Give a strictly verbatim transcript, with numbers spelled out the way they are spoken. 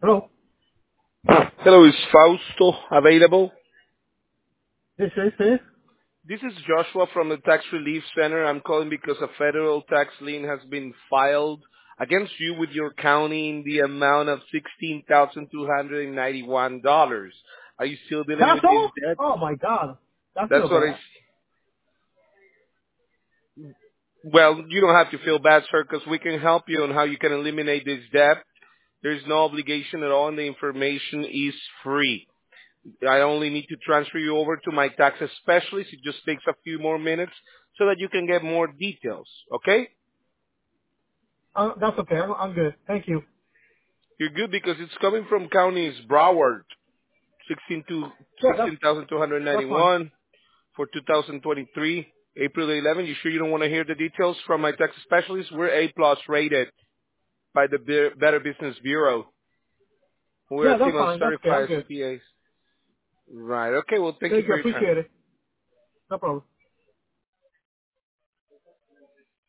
Hello, Hello, is Fausto available? this is this. This is Joshua from the Tax Relief Center. I'm calling because a federal tax lien has been filed against you with your county in the amount of sixteen thousand two hundred ninety-one dollars. Are you still dealing That's with this all? debt? Oh my God, that's That's real what I. bad. s- Well, you don't have to feel bad, sir, because we can help you on how you can eliminate this debt. There's no obligation at all, and the information is free. I only need to transfer you over to my tax specialist. It just takes a few more minutes so that you can get more details. Okay? Uh, that's okay. I'm, I'm good. Thank you. You're good because it's coming from counties Broward, sixteen to Yeah, that's sixteen thousand two hundred that's fine. ninety-one for two thousand twenty-three, April eleventh. You sure you don't want to hear the details from my tax specialist? We're A plus rated by the Be- Better Business Bureau. We're Yeah, a that's team of fine. That's okay. I'm certified good. C P As. Right. Okay. Well, thank you Thank you. for I your time. appreciate it. No problem.